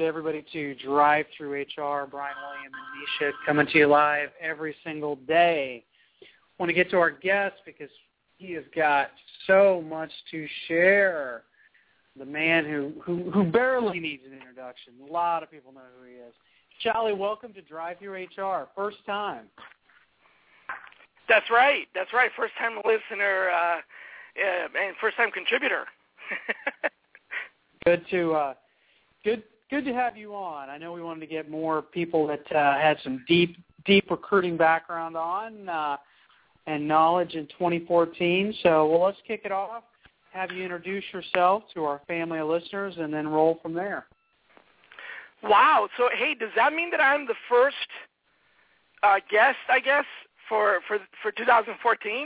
to everybody to Drive Through HR. Brian, William, and Nisha coming to you live every single day. I want to get to our guest because he has got so much to share. The man who barely needs an introduction. A lot of people know who he is. Charlie, welcome to Drive Through HR. First time. That's right. First time listener and first time contributor. Good to have you on. I know we wanted to get more people that had some deep recruiting background on and knowledge in 2014. So, let's kick it off. Have you introduce yourself to our family of listeners, and then roll from there. Wow. So, hey, does that mean that I'm the first guest, I guess, for 2014?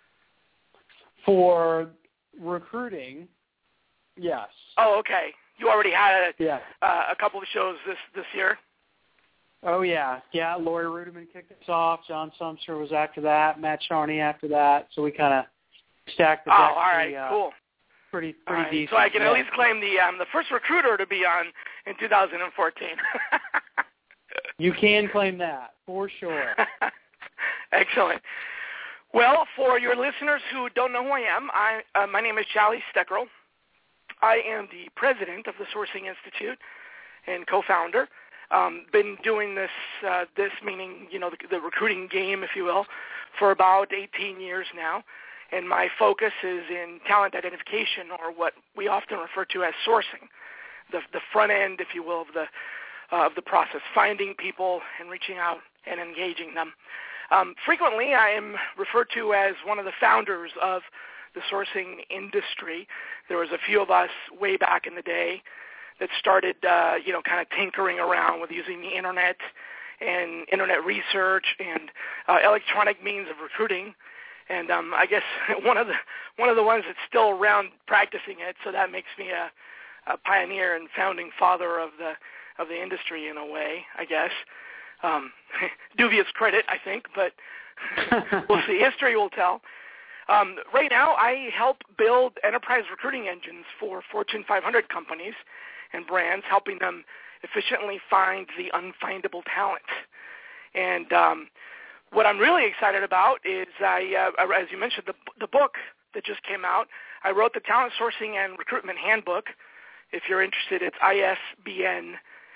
For recruiting, yes. Oh, okay. You already had a couple of shows this year? Oh, yeah. Yeah, Lori Rudiman kicked us off. John Sumser was after that. Matt Charney after that. So we kind of stacked the deck. Oh, all right. Cool. Pretty right. decent. So I can at least claim the first recruiter to be on in 2014. You can claim that, for sure. Excellent. Well, for your listeners who don't know who I am, my name is Charlie Steckrell. I am the president of the Sourcing Institute and co-founder. Been doing this meaning, the recruiting game, if you will, for about 18 years now. And my focus is in talent identification, or what we often refer to as sourcing, the front end, if you will, of the process, finding people and reaching out and engaging them. Frequently, I am referred to as one of the founders of the sourcing industry. There was a few of us way back in the day that started, kind of tinkering around with using the internet and internet research and electronic means of recruiting. And I guess one of the ones that's still around practicing it. So that makes me a pioneer and founding father of the industry in a way, I guess. Dubious credit, I think, but we'll see. History will tell. Right now, I help build enterprise recruiting engines for Fortune 500 companies and brands, helping them efficiently find the unfindable talent. And what I'm really excited about is, as you mentioned, the book that just came out. I wrote the Talent Sourcing and Recruitment Handbook. If you're interested, it's ISBN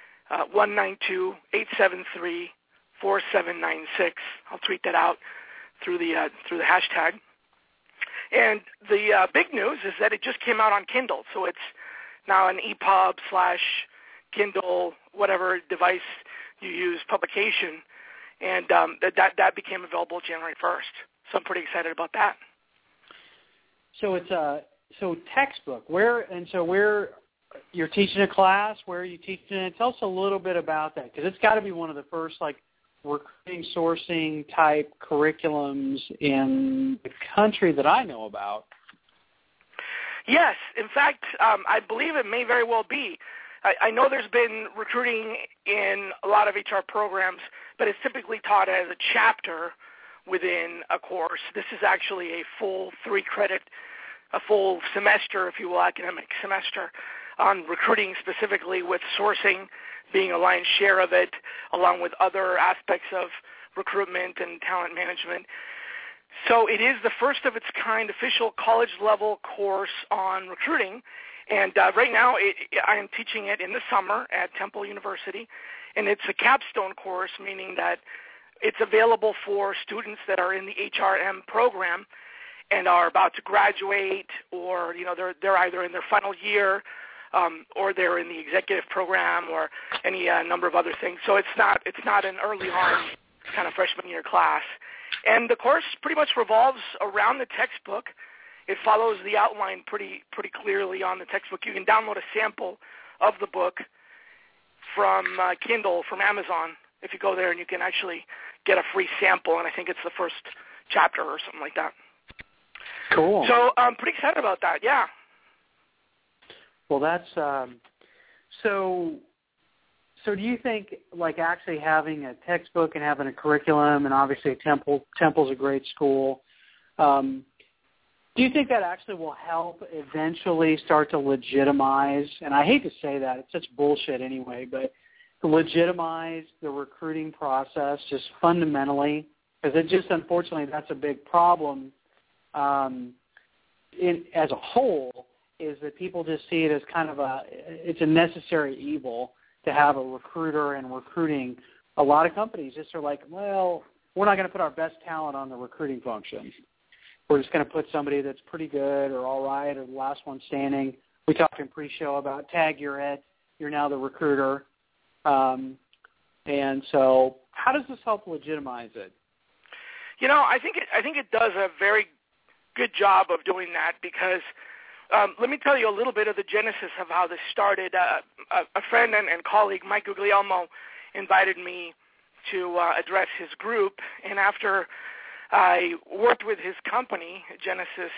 192-873-4796. I'll tweet that out through the hashtag. And the big news is that it just came out on Kindle, so it's now an EPUB/Kindle, whatever device you use, publication, and that became available January 1st. So I'm pretty excited about that. So it's textbook. Where you're teaching a class? Where are you teaching it? Tell us a little bit about that, because it's got to be one of the first recruiting sourcing type curriculums in the country that I know about. Yes. In fact, I believe it may very well be. I know there's been recruiting in a lot of HR programs, but it's typically taught as a chapter within a course. This is actually a full 3-credit, a full semester, if you will, academic semester on recruiting, specifically with sourcing being a lion's share of it, along with other aspects of recruitment and talent management. So it is the first of its kind official college-level course on recruiting, and right now I am teaching it in the summer at Temple University, and it's a capstone course, meaning that it's available for students that are in the HRM program and are about to graduate, or they're either in their final year or they're in the executive program, or any number of other things. So it's not an early on kind of freshman year class. And the course pretty much revolves around the textbook. It follows the outline pretty clearly on the textbook. You can download a sample of the book from Kindle, from Amazon, if you go there, and you can actually get a free sample, and I think it's the first chapter or something like that. Cool. So I'm pretty excited about that, yeah. Well, that's so do you think, actually having a textbook and having a curriculum, and obviously Temple's a great school, Do you think that actually will help eventually start to legitimize, and I hate to say that, it's such bullshit anyway, but to legitimize the recruiting process just fundamentally? Because it just, unfortunately, that's a big problem as a whole, is that people just see it as kind of it's a necessary evil to have a recruiter and recruiting. A lot of companies just are like, well, we're not going to put our best talent on the recruiting function. We're just going to put somebody that's pretty good or all right or the last one standing. We talked in pre-show about tag, you're it. You're now the recruiter. And so how does this help legitimize it? I think it does a very good job of doing that because let me tell you a little bit of the genesis of how this started. A friend and colleague, Mike Guglielmo, invited me to address his group, and after I worked with his company, Genesis,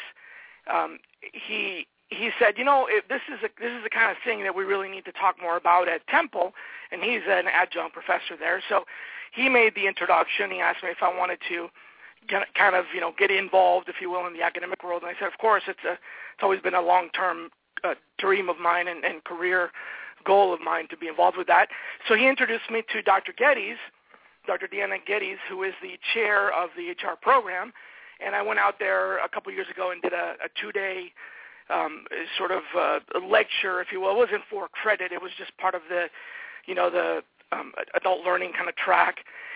he said, this is the kind of thing that we really need to talk more about at Temple, and he's an adjunct professor there. So he made the introduction. He asked me if I wanted to kind of get involved, if you will, in the academic world, and I said, of course, it's always been a long-term dream of mine and career goal of mine to be involved with that. So he introduced me to Dr. Geddes, Dr. Deanna Geddes, who is the chair of the HR program, and I went out there a couple years ago and did a 2-day sort of lecture, if you will. It wasn't for credit. It was just part of the adult learning kind of track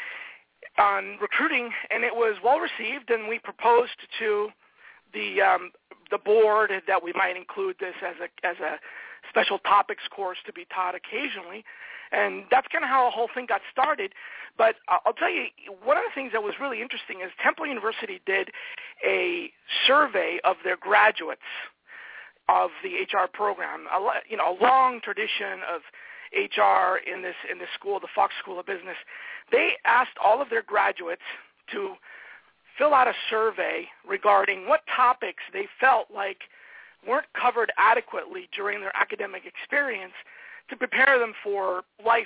on recruiting, and it was well received, and we proposed to the board that we might include this as a special topics course to be taught occasionally, and that's kind of how the whole thing got started. But I'll tell you, one of the things that was really interesting is Temple University did a survey of their graduates of the HR program. A long tradition of HR in this school, the Fox School of Business. They asked all of their graduates to fill out a survey regarding what topics they felt like weren't covered adequately during their academic experience to prepare them for life,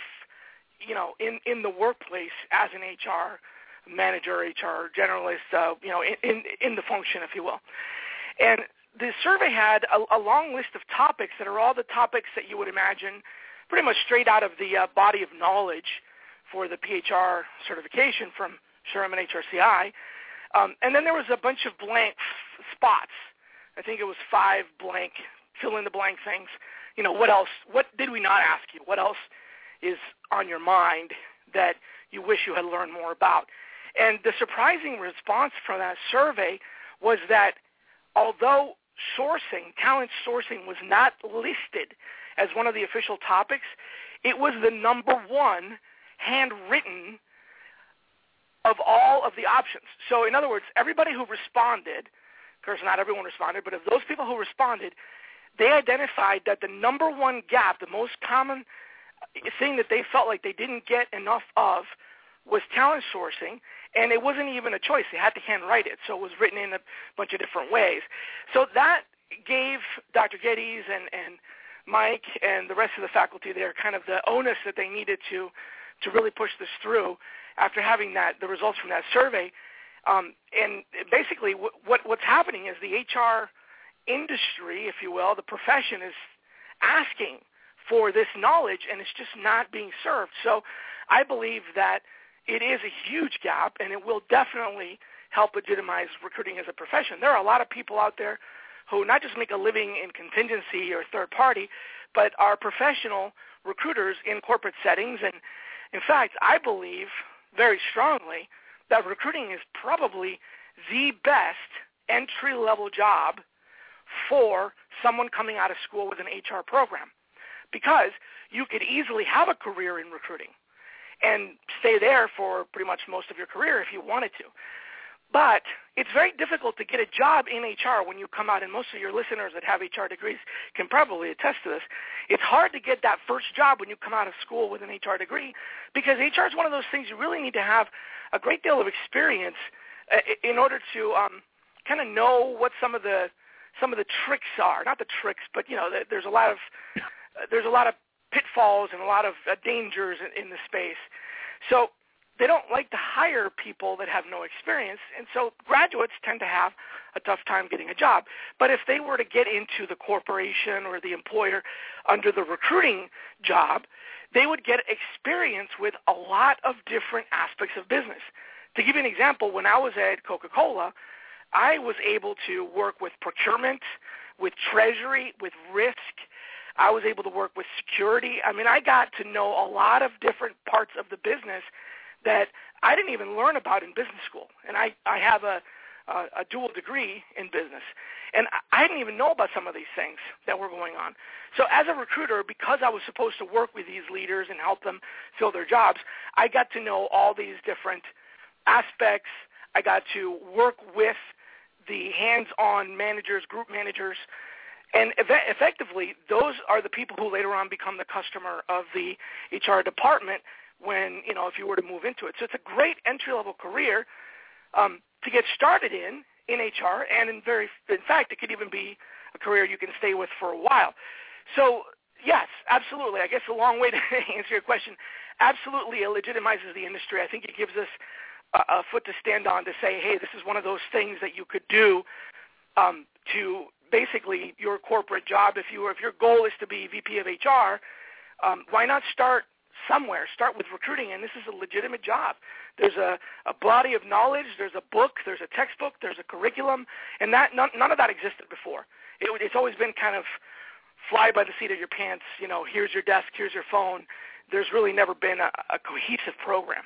in the workplace as an HR manager, HR generalist, in the function, if you will. And the survey had a long list of topics that are all the topics that you would imagine pretty much straight out of the body of knowledge for the PHR certification from Sherman HRCI. And then there was a bunch of blank spots. I think it was 5 blank, fill-in-the-blank things. What else? What did we not ask you? What else is on your mind that you wish you had learned more about? And the surprising response from that survey was that although talent sourcing was not listed as one of the official topics, it was the number one handwritten of all of the options. So in other words, everybody who responded, of course not everyone responded, but of those people who responded, they identified that the number one gap, the most common thing that they felt like they didn't get enough of was talent sourcing, and it wasn't even a choice. They had to handwrite it, so it was written in a bunch of different ways. So that gave Dr. Geddes and Mike and the rest of the faculty there kind of the onus that they needed to really push this through after having the results from that survey. And basically what's happening is the HR industry, if you will, the profession is asking for this knowledge, and it's just not being served. So I believe that it is a huge gap, and it will definitely help legitimize recruiting as a profession. There are a lot of people out there who not just make a living in contingency or third party, but are professional recruiters in corporate settings. And in fact, I believe very strongly that recruiting is probably the best entry-level job for someone coming out of school with an HR program, because you could easily have a career in recruiting and stay there for pretty much most of your career if you wanted to. But it's very difficult to get a job in HR when you come out, and most of your listeners that have HR degrees can probably attest to this. It's hard to get that first job when you come out of school with an HR degree, because HR is one of those things you really need to have a great deal of experience in order to kind of know what some of the tricks are. Not the tricks, but there's a lot of pitfalls and a lot of dangers in the space. So they don't like to hire people that have no experience, and so graduates tend to have a tough time getting a job. But if they were to get into the corporation or the employer under the recruiting job, they would get experience with a lot of different aspects of business. To give you an example, when I was at Coca-Cola, I was able to work with procurement, with treasury, with risk. I was able to work with security. I mean, I got to know a lot of different parts of the business that I didn't even learn about in business school. And I have a dual degree in business. And I didn't even know about some of these things that were going on. So as a recruiter, because I was supposed to work with these leaders and help them fill their jobs, I got to know all these different aspects. I got to work with the hands-on managers, group managers, and effectively those are the people who later on become the customer of the HR department when, if you were to move into it. So it's a great entry-level career to get started in HR, and in fact, it could even be a career you can stay with for a while. So yes, absolutely. I guess a long way to answer your question. Absolutely, it legitimizes the industry. I think it gives us a foot to stand on to say, hey, this is one of those things that you could do to basically your corporate job. If your goal is to be VP of HR, why not start somewhere? Start with recruiting, and this is a legitimate job. There's a body of knowledge. There's a book. There's a textbook. There's a curriculum, and none of that existed before. It's always been kind of fly by the seat of your pants. Here's your desk. Here's your phone. There's really never been a cohesive program.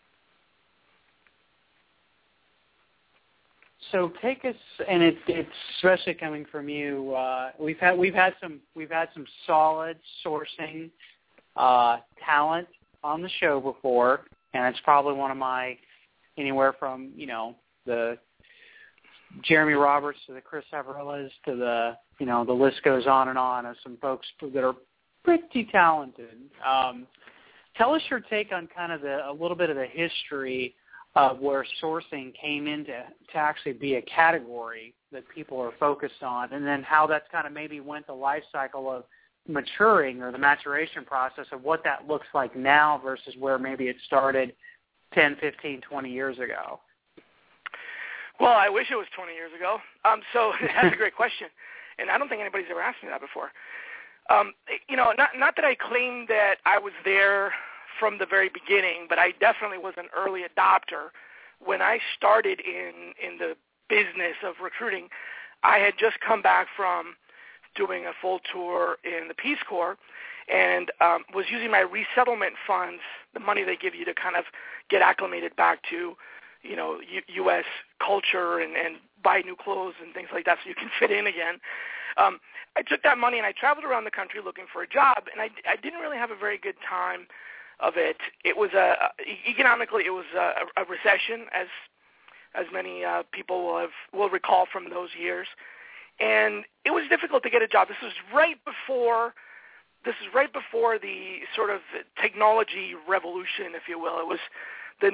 So take us, and it's especially coming from you. We've had some solid sourcing talent on the show before, and it's probably one of my anywhere from the Jeremy Roberts to the Chris Avarillas to the list goes on of some folks that are pretty talented. Tell us your take on kind of a little bit of the history of where sourcing came in to actually be a category that people are focused on, and then how that's kind of maybe went the life cycle of maturing or the maturation process of what that looks like now versus where maybe it started 10, 15, 20 years ago. Well, I wish it was 20 years ago. So that's a great question, and I don't think anybody's ever asked me that before. Not that I claim that I was there from the very beginning, but I definitely was an early adopter. When I started in the business of recruiting, I had just come back from doing a full tour in the Peace Corps and was using my resettlement funds, the money they give you to kind of get acclimated back to, U.S. culture and buy new clothes and things like that so you can fit in again. I took that money and I traveled around the country looking for a job, and I didn't really have a very good time of it. It was economically, it was a recession, as many people will recall from those years, and it was difficult to get a job. This was right before the sort of technology revolution, if you will. It was the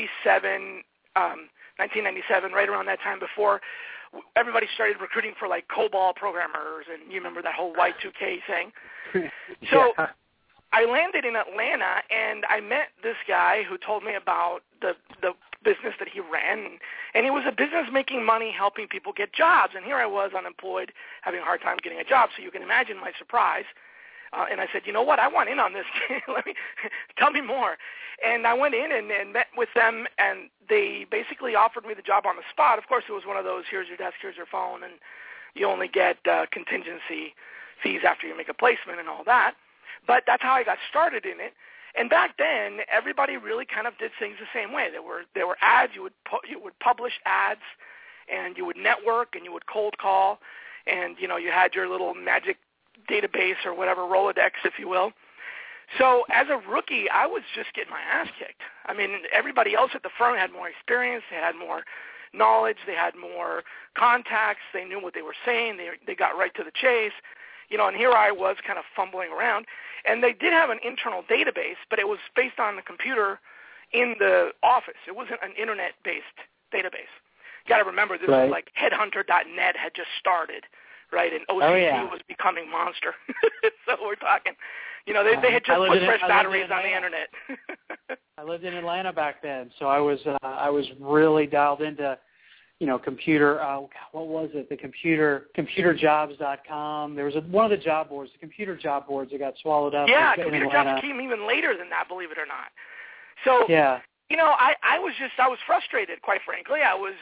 1997, right around that time, before everybody started recruiting for like COBOL programmers, and you remember that whole Y2K thing. So yeah. I landed in Atlanta, and I met this guy who told me about the business that he ran, and he was a business making money helping people get jobs. And here I was, unemployed, having a hard time getting a job. So you can imagine my surprise. And I said, you know what, I want in on this. Tell me more. And I went in and met with them, and they basically offered me the job on the spot. Of course, it was one of those, here's your desk, here's your phone, and you only get contingency fees after you make a placement and all that. But that's how I got started in it. And back then, everybody really kind of did things the same way. There were ads. You would publish ads, and you would network, and you would cold call, and you had your little magic database or whatever, Rolodex, if you will. So as a rookie, I was just getting my ass kicked. I mean, everybody else at the firm had more experience. They had more knowledge. They had more contacts. They knew what they were saying. They got right to the chase. And here I was kind of fumbling around. And they did have an internal database, but it was based on the computer in the office. It wasn't an Internet-based database. You got to remember, this was like Headhunter.net had just started, right? And OCC was becoming Monster. So we're talking, they had just put fresh batteries on the internet. I lived in Atlanta back then, so I was really dialed into, computer. What was it? The computerjobs.com. There was one of the job boards, the computer job boards, that got swallowed up. Yeah, computer jobs came even later than that, believe it or not. So yeah. I was frustrated, quite frankly. I was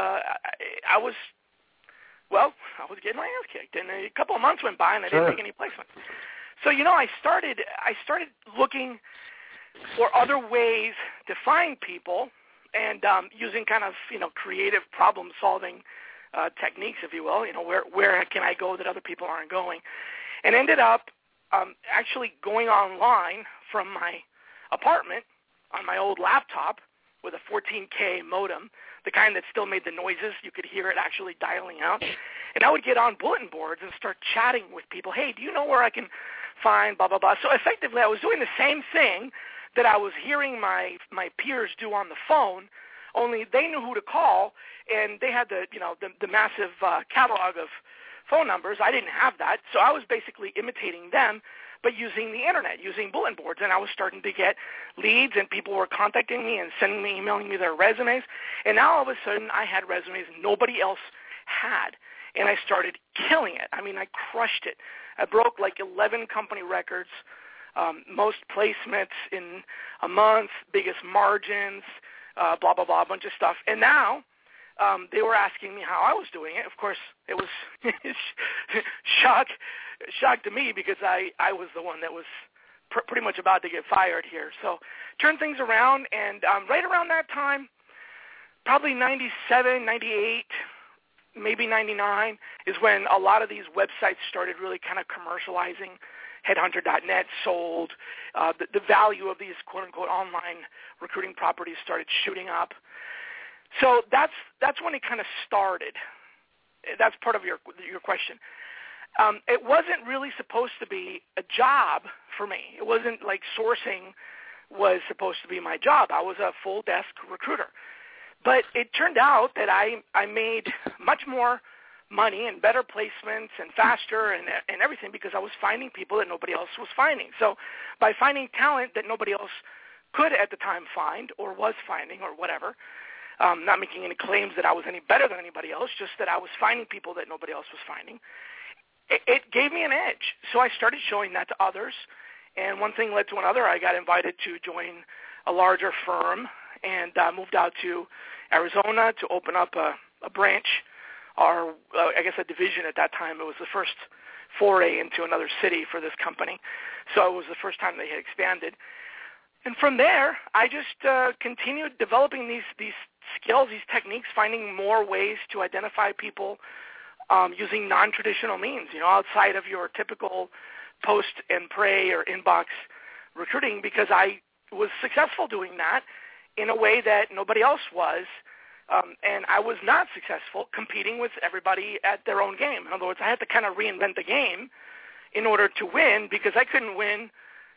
getting my ass kicked, and a couple of months went by, and I didn't make any placements. So, I started looking for other ways to find people, and using kind of, creative problem-solving techniques, if you will. Where can I go that other people aren't going? And ended up actually going online from my apartment on my old laptop with a 14K modem, the kind that still made the noises. You could hear it actually dialing out. And I would get on bulletin boards and start chatting with people. Hey, do you know where I can find blah, blah, blah? So effectively, I was doing the same thing that I was hearing my peers do on the phone, only they knew who to call, and they had the massive catalog of phone numbers. I didn't have that, so I was basically imitating them, but using the internet, using bulletin boards, and I was starting to get leads, and people were contacting me and emailing me their resumes, and now all of a sudden I had resumes nobody else had, and I started killing it. I mean, I crushed it. I broke like 11 company records, most placements in a month, biggest margins, blah, blah, blah, a bunch of stuff. And now they were asking me how I was doing it. Of course, it was shock to me because I was the one that was pretty much about to get fired here. So turned things around, and right around that time, probably 97, 98, maybe 99, is when a lot of these websites started really kind of commercializing. Headhunter.net sold. The value of these quote-unquote online recruiting properties started shooting up. So that's when it kind of started. That's part of your question. It wasn't really supposed to be a job for me. It wasn't like sourcing was supposed to be my job. I was a full desk recruiter. But it turned out that I made much more money and better placements and faster and everything because I was finding people that nobody else was finding. So by finding talent that nobody else could at the time find or was finding or whatever, not making any claims that I was any better than anybody else, just that I was finding people that nobody else was finding, it gave me an edge. So I started showing that to others, and one thing led to another. I got invited to join a larger firm and moved out to Arizona to open up a branch, or I guess a division at that time. It was the first foray into another city for this company. So it was the first time they had expanded. And from there, I just continued developing these skills, these techniques, finding more ways to identify people using non-traditional means, outside of your typical post and pray or inbox recruiting, because I was successful doing that in a way that nobody else was. And I was not successful competing with everybody at their own game. In other words, I had to kind of reinvent the game in order to win because I couldn't win,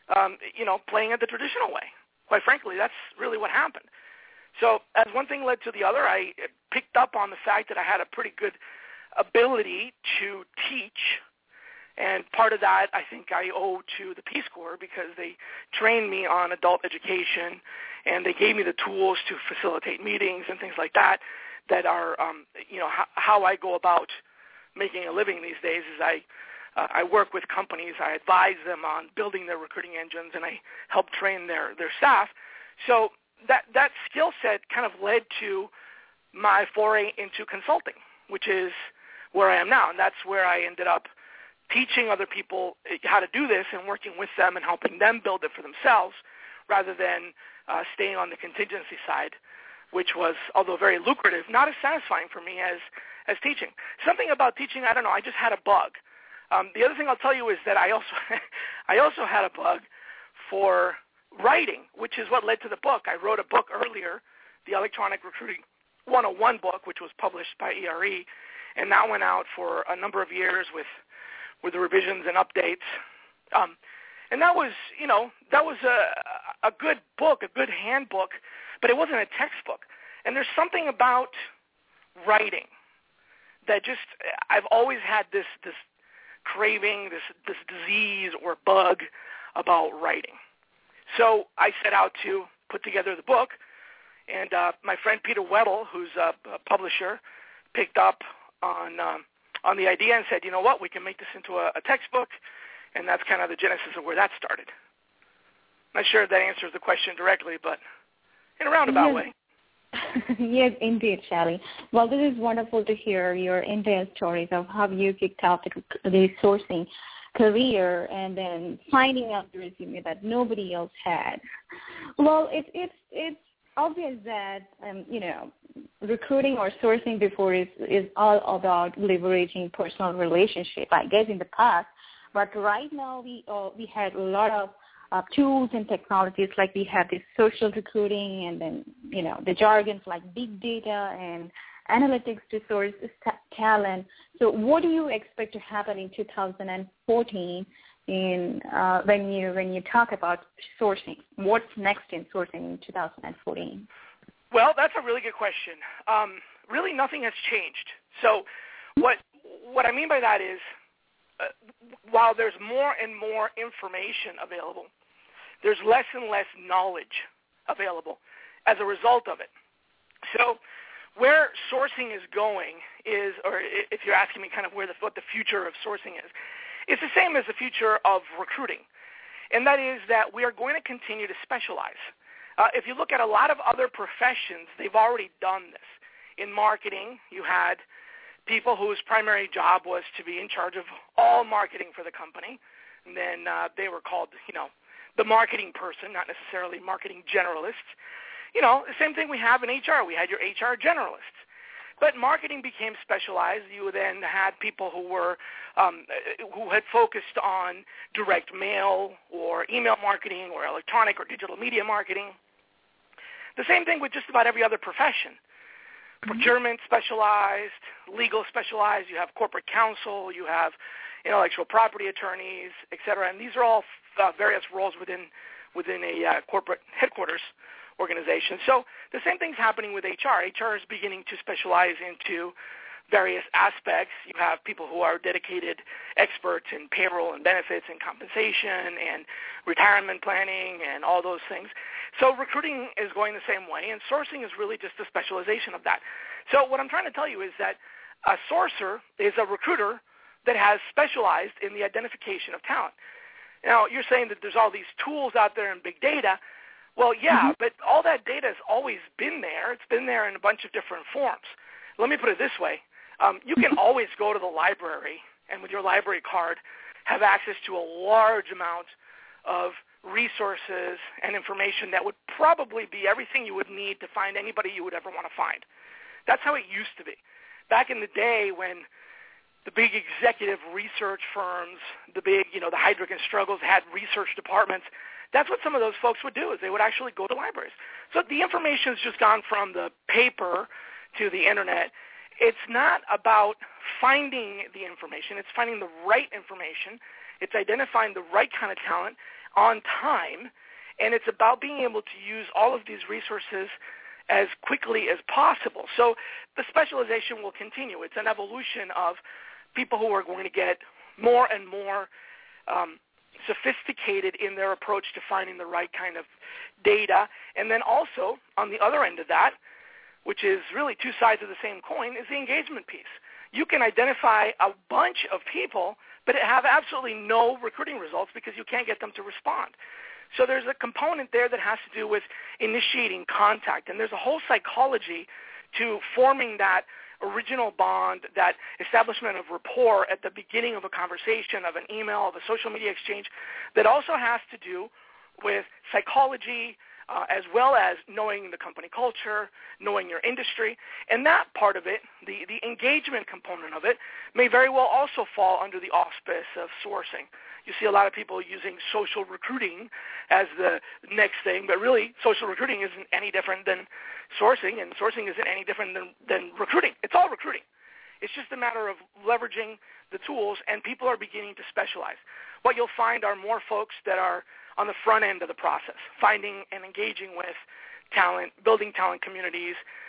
playing it the traditional way. Quite frankly, that's really what happened. So as one thing led to the other, I picked up on the fact that I had a pretty good ability to teach. And part of that I think I owe to the Peace Corps because they trained me on adult education and they gave me the tools to facilitate meetings and things like that are, how I go about making a living these days is I work with companies, I advise them on building their recruiting engines, and I help train their staff. So that skill set kind of led to my foray into consulting, which is where I am now, and that's where I ended up teaching other people how to do this and working with them and helping them build it for themselves rather than staying on the contingency side, which was, although very lucrative, not as satisfying for me as teaching. Something about teaching, I don't know, I just had a bug. The other thing I'll tell you is that I also had a bug for writing, which is what led to the book. I wrote a book earlier, the Electronic Recruiting 101 book, which was published by ERE, and that went out for a number of years with the revisions and updates. And that was, a good book, a good handbook, but it wasn't a textbook. And there's something about writing that just I've always had this craving, this disease or bug about writing. So I set out to put together the book, and my friend Peter Weddle, who's a publisher, picked up on the idea and said, you know what, we can make this into a textbook, and that's kind of the genesis of where that started. Not sure if that answers the question directly, but in a roundabout way. Yes, indeed, Shelly. Well, this is wonderful to hear your in-depth stories of how you kicked off the sourcing career and then finding out the resume that nobody else had. Well, it's obvious that recruiting or sourcing before is all about leveraging personal relationship, I guess, in the past. But right now we had a lot of tools and technologies, like we have this social recruiting and then, the jargons like big data and analytics to source talent. So what do you expect to happen in 2014 when you talk about sourcing? What's next in sourcing in 2014? Well, that's a really good question. Really nothing has changed. So what I mean by that is while there's more and more information available, there's less and less knowledge available as a result of it. So where sourcing is going is, or if you're asking me kind of what the future of sourcing is, it's the same as the future of recruiting. And that is that we are going to continue to specialize. If you look at a lot of other professions, they've already done this. In marketing, you had people whose primary job was to be in charge of all marketing for the company. And then they were called, the marketing person, not necessarily marketing generalists. The same thing we have in HR. We had your HR generalists. But marketing became specialized. You then had people who were who had focused on direct mail or email marketing or electronic or digital media marketing. The same thing with just about every other profession. Procurement specialized, legal specialized. You have corporate counsel. You have intellectual property attorneys, et cetera. And these are all various roles within a corporate headquarters organization. So the same thing's happening with HR. HR is beginning to specialize into various aspects. You have people who are dedicated experts in payroll and benefits and compensation and retirement planning and all those things. So recruiting is going the same way, and sourcing is really just a specialization of that. So what I'm trying to tell you is that a sourcer is a recruiter that has specialized in the identification of talent. Now, you're saying that there's all these tools out there in big data. Well, yeah, but all that data has always been there. It's been there in a bunch of different forms. Let me put it this way. You can always go to the library and with your library card have access to a large amount of resources and information that would probably be everything you would need to find anybody you would ever want to find. That's how it used to be. Back in the day when the big executive research firms, the big, the Heidrick and Struggles had research departments, that's what some of those folks would do, is they would actually go to libraries. So the information has just gone from the paper to the Internet. It's not about finding the information. It's finding the right information. It's identifying the right kind of talent on time. And it's about being able to use all of these resources as quickly as possible. So the specialization will continue. It's an evolution of people who are going to get more and more sophisticated in their approach to finding the right kind of data. And then also, on the other end of that, which is really two sides of the same coin, is the engagement piece. You can identify a bunch of people, but have absolutely no recruiting results because you can't get them to respond. So there's a component there that has to do with initiating contact, and there's a whole psychology to forming that original bond, that establishment of rapport at the beginning of a conversation, of an email, of a social media exchange, that also has to do with psychology, as well as knowing the company culture, knowing your industry. And that part of it, the engagement component of it, may very well also fall under the auspice of sourcing. You see a lot of people using social recruiting as the next thing, but really social recruiting isn't any different than sourcing, and sourcing isn't any different than recruiting. It's all recruiting. It's just a matter of leveraging the tools, and people are beginning to specialize. What you'll find are more folks that are on the front end of the process, finding and engaging with talent, building talent communities,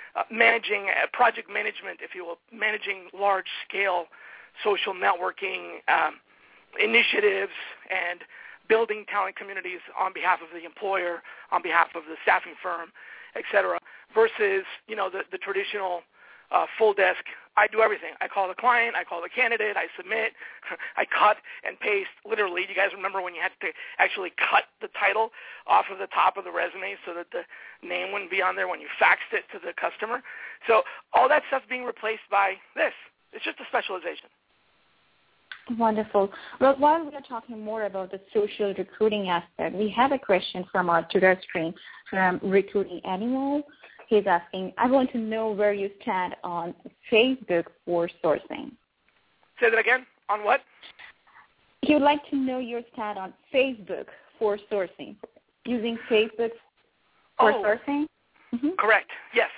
managing project management, if you will, managing large-scale social networking initiatives and building talent communities on behalf of the employer, on behalf of the staffing firm, et cetera, versus, the traditional full desk. I do everything. I call the client, I call the candidate, I submit, I cut and paste. Literally, do you guys remember when you had to actually cut the title off of the top of the resume so that the name wouldn't be on there when you faxed it to the customer? So all that stuff's being replaced by this. It's just a specialization. Wonderful. Well, while we are talking more about the social recruiting aspect, we have a question from our Twitter stream from Recruiting Animal. He's asking, I want to know where you stand on Facebook for sourcing. Say that again? On what? He would like to know your stand on Facebook for sourcing, using Facebook for sourcing. Mm-hmm. Correct. Yes.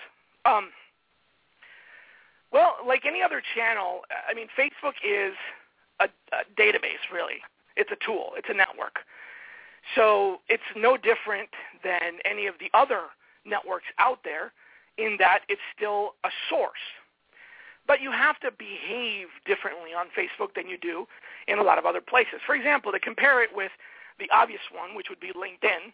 Well, like any other channel, I mean, Facebook is a database, really. It's a tool. It's a network. So it's no different than any of the other networks out there in that it's still a source. But you have to behave differently on Facebook than you do in a lot of other places. For example, to compare it with the obvious one, which would be LinkedIn,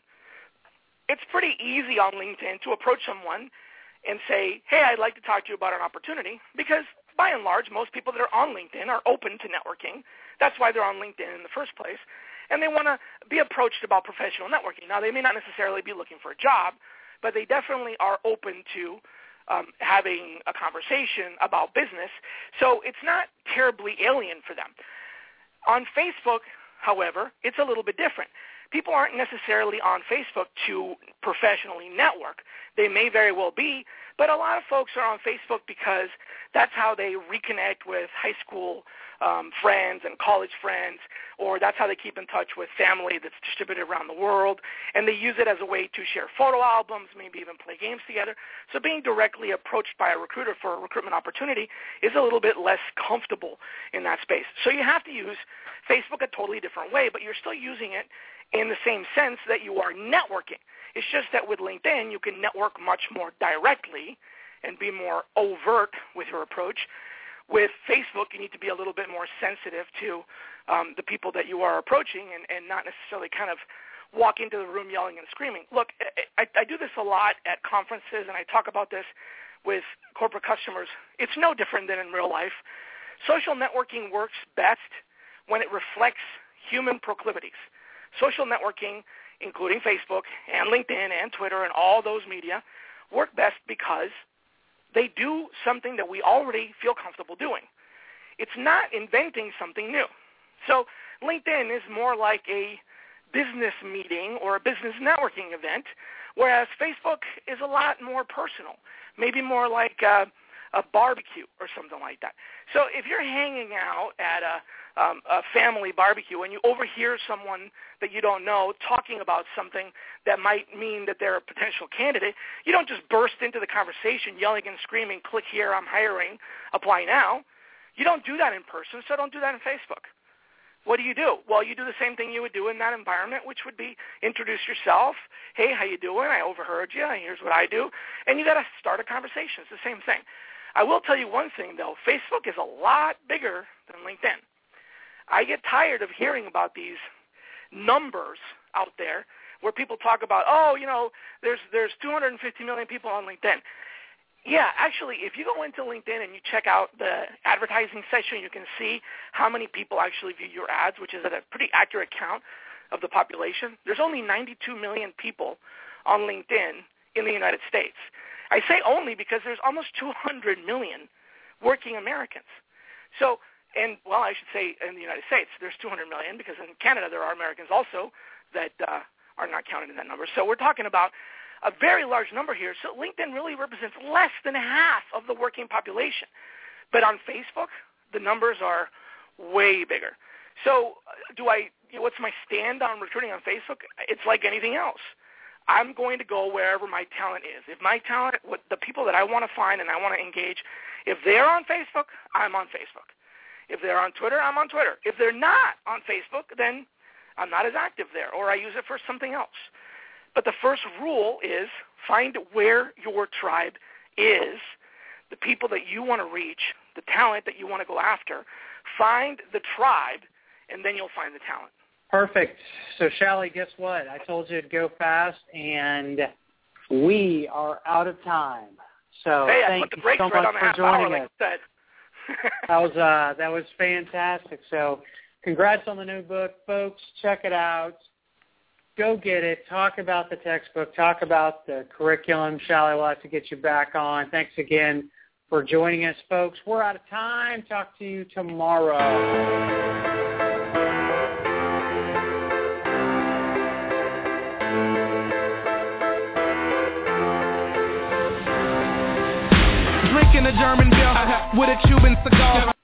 it's pretty easy on LinkedIn to approach someone and say, hey, I'd like to talk to you about an opportunity, because by and large, most people that are on LinkedIn are open to networking. That's why they're on LinkedIn in the first place. And they want to be approached about professional networking. Now, they may not necessarily be looking for a job, but they definitely are open to having a conversation about business. So it's not terribly alien for them. On Facebook, however, it's a little bit different. People aren't necessarily on Facebook to professionally network. They may very well be, but a lot of folks are on Facebook because that's how they reconnect with high school friends and college friends, or that's how they keep in touch with family that's distributed around the world, and they use it as a way to share photo albums, maybe even play games together. So being directly approached by a recruiter for a recruitment opportunity is a little bit less comfortable in that space. So you have to use Facebook a totally different way, but you're still using it in the same sense that you are networking. It's just that with LinkedIn, you can network much more directly and be more overt with your approach. With Facebook, you need to be a little bit more sensitive to the people that you are approaching and not necessarily kind of walk into the room yelling and screaming. Look, I do this a lot at conferences, and I talk about this with corporate customers. It's no different than in real life. Social networking works best when it reflects human proclivities. Social networking, including Facebook and LinkedIn and Twitter and all those media, work best because they do something that we already feel comfortable doing. It's not inventing something new. So LinkedIn is more like a business meeting or a business networking event, whereas Facebook is a lot more personal, maybe more like a barbecue or something like that. So if you're hanging out at a family barbecue and you overhear someone that you don't know talking about something that might mean that they're a potential candidate, you don't just burst into the conversation yelling and screaming, click here, I'm hiring, apply now. You don't do that in person, so don't do that on Facebook. What do? Well, you do the same thing you would do in that environment, which would be introduce yourself. Hey, how you doing? I overheard you. Here's what I do. And you got to start a conversation. It's the same thing. I will tell you one thing, though. Facebook is a lot bigger than LinkedIn. I get tired of hearing about these numbers out there where people talk about, there's 250 million people on LinkedIn. Yeah, actually, if you go into LinkedIn and you check out the advertising section, you can see how many people actually view your ads, which is at a pretty accurate count of the population. There's only 92 million people on LinkedIn in the United States. I say only because there's almost 200 million working Americans. So, I should say in the United States, there's 200 million because in Canada there are Americans also that are not counted in that number. So we're talking about a very large number here. So LinkedIn really represents less than half of the working population. But on Facebook, the numbers are way bigger. So what's my stand on recruiting on Facebook? It's like anything else. I'm going to go wherever my talent is. If my talent, the people that I want to find and I want to engage, if they're on Facebook, I'm on Facebook. If they're on Twitter, I'm on Twitter. If they're not on Facebook, then I'm not as active there, or I use it for something else. But the first rule is find where your tribe is the people that you want to reach, the talent that you want to go after. Find the tribe, and then you'll find the talent. Perfect. So, Shelly, guess what? I told you it'd go fast, and we are out of time. So hey, I thank put the you brakes so right much on the for half joining hour, like us. I said. That was fantastic. So congrats on the new book, folks. Check it out. Go get it. Talk about the textbook. Talk about the curriculum. Shelly will have to get you back on. Thanks again for joining us, folks. We're out of time. Talk to you tomorrow. Drinking a German beer with a Cuban cigar.